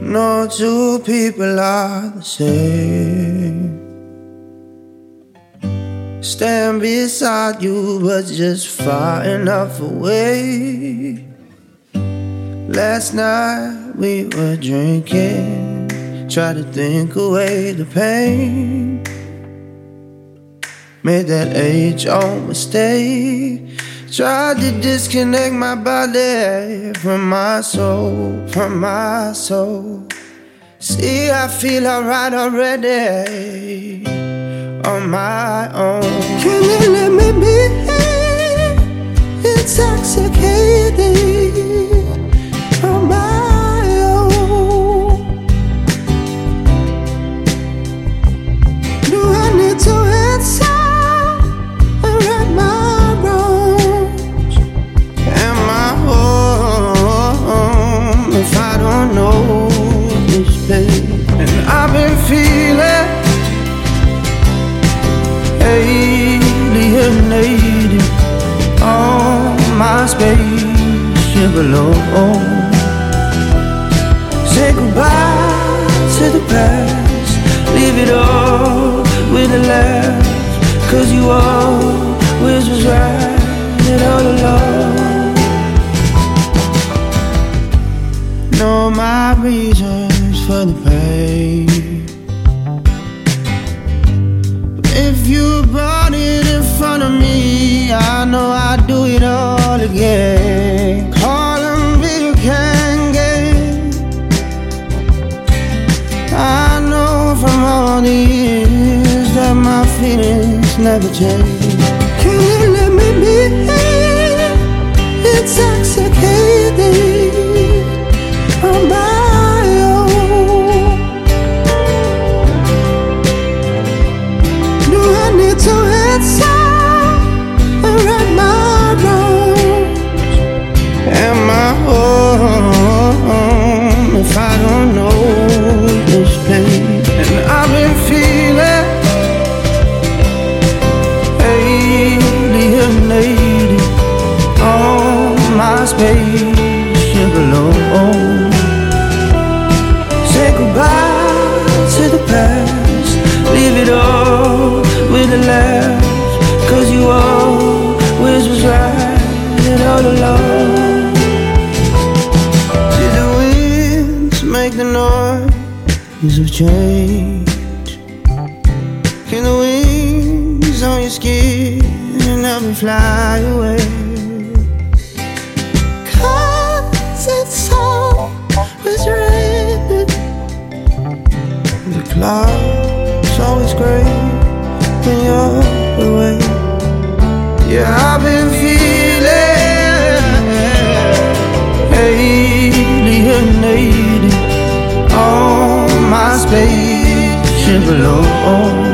No two people are the same. Stand beside you, but just far enough away. Last night we were drinking, try to think away the pain. Made that age-old mistake. Tried to disconnect my body from my soul, from my soul. See, I feel alright already on my own. Can you let me be intoxicated on my own? Do I need to answer? If I don't know this place, and I've been feeling alienated on my spaceship alone. Say goodbye to the past, leave it all with a laugh, 'cause you always was right all along. Know my reasons for the pain. If you brought it in front of me, I know I'd do it all again. Call them video can game. I know from all the years that my feelings never change. Can you let me be intoxicated on my own? Do I need to answer and right my wrongs? Am I home if I don't know this pain? And I've been feeling alienated on my spaceship alone. Say goodbye to the past, leave it all with a laugh, 'cause you always was right all along. Did the winds make the noise of change? Can the wings on your skin help me fly away? 'Cause it's always raining, the clouds always gray when you're away. Yeah, I've been feeling alienated on my spaceship alone.